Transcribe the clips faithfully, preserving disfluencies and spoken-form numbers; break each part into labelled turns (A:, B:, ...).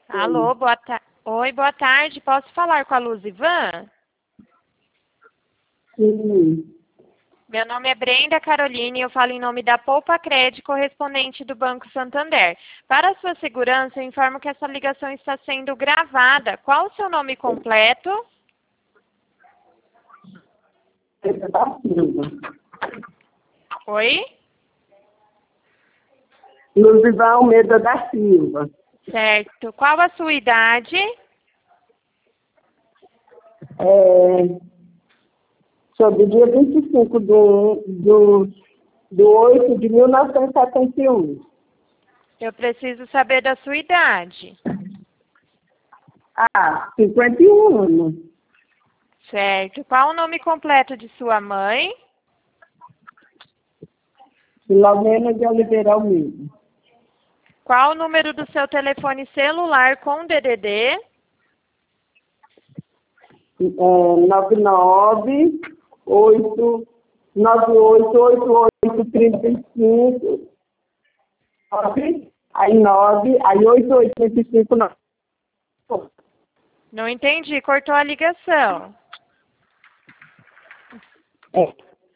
A: Alô, boa ta... Oi, boa tarde. Posso falar com a Luzivan?
B: Sim.
A: Meu nome é Brenda Caroline e eu falo em nome da Poupa Cred, correspondente do Banco Santander. Para a sua segurança, eu informo que essa ligação está sendo gravada. Qual o seu nome completo?
B: Pedro da Silva.
A: Oi?
B: Luzivan Almeida da Silva.
A: Certo. Qual a sua idade?
B: É, sobre o dia vinte e cinco do, do, do oito de mil novecentos e setenta e um.
A: Eu preciso saber da sua idade.
B: Ah, cinquenta e um anos.
A: Certo. Qual o nome completo de sua mãe?
B: Filomena de Oliveira Almeida.
A: Qual o número do seu telefone celular com D D D?
B: É, nove nove oito nove oito oito oito três cinco. Aí nove, aí oito oito três cinco nove.
A: Não entendi, cortou a ligação.
B: É.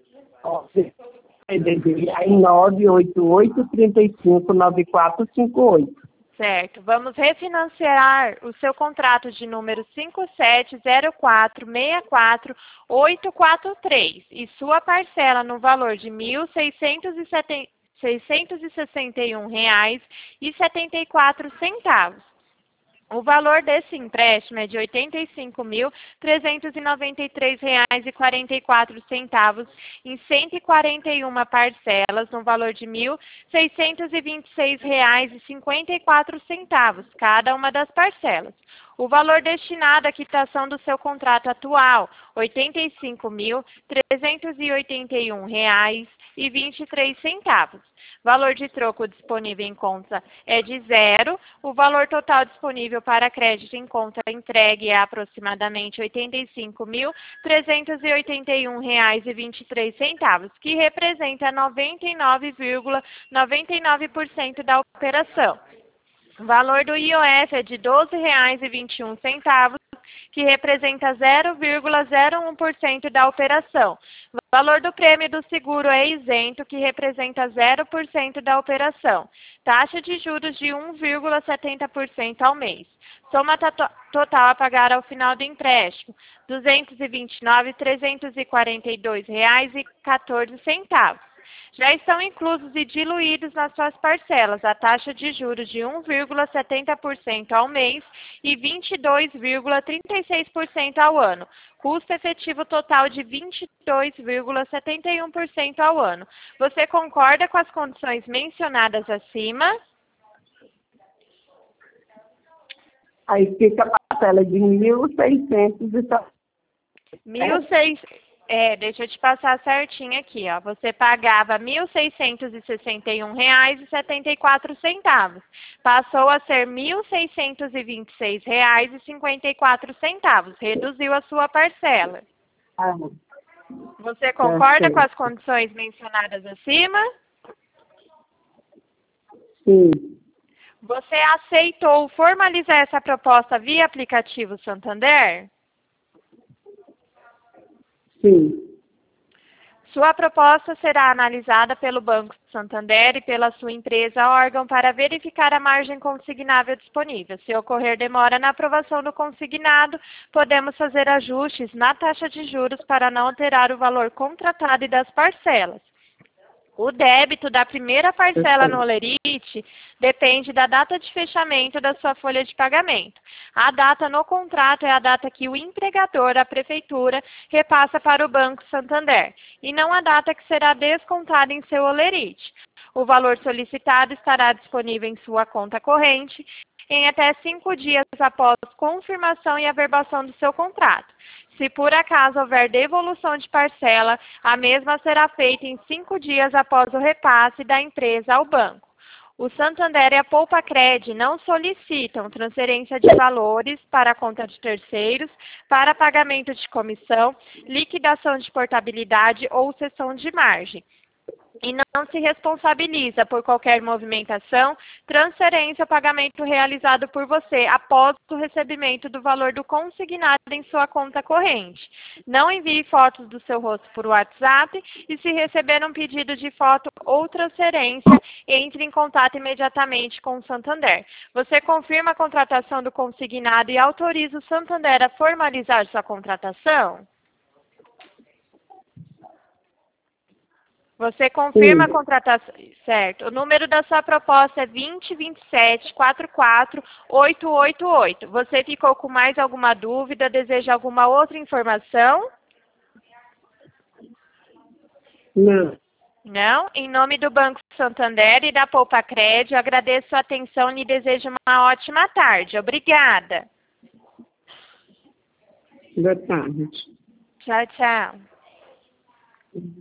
B: Aí nove oito oito três cinco nove quatro cinco oito.
A: Certo. Vamos refinanciar o seu contrato de número cinco sete zero quatro seis quatro oito quatro três e sua parcela no valor de mil seiscentos e sessenta e um reais e setenta e quatro centavos. O valor desse empréstimo é de oitenta e cinco mil trezentos e noventa e três reais e quarenta e quatro centavos em cento e quarenta e uma parcelas no valor de mil seiscentos e vinte e seis reais e cinquenta e quatro centavos cada uma das parcelas. O valor destinado à quitação do seu contrato atual, oitenta e cinco mil trezentos e oitenta e um reais e vinte e três centavos. Valor de troco disponível em conta é de zero. O valor total disponível para crédito em conta entregue é aproximadamente oitenta e cinco mil trezentos e oitenta e um reais e vinte e três centavos, que representa noventa e nove vírgula noventa e nove por cento da operação. O valor do I O F é de doze reais e vinte e um centavos, que representa zero vírgula zero um por cento da operação. O valor do prêmio do seguro é isento, que representa zero por cento da operação. Taxa de juros de um vírgula setenta por cento ao mês. Soma total a pagar ao final do empréstimo, duzentos e vinte e nove mil trezentos e quarenta e dois reais e quatorze centavos. Já estão inclusos e diluídos nas suas parcelas a taxa de juros de um vírgula setenta por cento ao mês e vinte e dois vírgula trinta e seis por cento ao ano. Custo efetivo total de vinte e dois vírgula setenta e um por cento ao ano. Você concorda com as condições mencionadas acima?
B: Aí fica a parcela de mil seiscentos e
A: Mil seis... É, deixa eu te passar certinho aqui, ó. Você pagava mil seiscentos e sessenta e um reais e setenta e quatro centavos. Passou a ser mil seiscentos e vinte e seis reais e cinquenta e quatro centavos. Reduziu a sua parcela.
B: Ah,
A: Você concorda
B: certo.
A: com as condições mencionadas acima?
B: Sim.
A: Você aceitou formalizar essa proposta via aplicativo Santander?
B: Sim.
A: Sua proposta será analisada pelo Banco Santander e pela sua empresa órgão para verificar a margem consignável disponível. Se ocorrer demora na aprovação do consignado, podemos fazer ajustes na taxa de juros para não alterar o valor contratado e das parcelas. O débito da primeira parcela no Olerite depende da data de fechamento da sua folha de pagamento. A data no contrato é a data que o empregador, a prefeitura, repassa para o Banco Santander, e não a data que será descontada em seu Olerite. O valor solicitado estará disponível em sua conta corrente em até cinco dias após confirmação e averbação do seu contrato. Se por acaso houver devolução de parcela, a mesma será feita em cinco dias após o repasse da empresa ao banco. O Santander e a Poupa Cred não solicitam transferência de valores para a conta de terceiros, para pagamento de comissão, liquidação de portabilidade ou cessão de margem. e não se responsabiliza por qualquer movimentação, transferência ou pagamento realizado por você após o recebimento do valor do consignado em sua conta corrente. Não envie fotos do seu rosto por WhatsApp e, se receber um pedido de foto ou transferência, entre em contato imediatamente com o Santander. Você confirma a contratação do consignado e autoriza o Santander a formalizar sua contratação? Você confirma
B: Sim.
A: a contratação, certo? O número da sua proposta é vinte, vinte e sete, quarenta e quatro, oitocentos e oitenta e oito. Você ficou com mais alguma dúvida? Deseja alguma outra informação?
B: Não.
A: Não? Em nome do Banco Santander e da Poupa Crédito, agradeço a atenção e lhe desejo uma ótima tarde. Obrigada.
B: Boa tarde.
A: Tchau, tchau.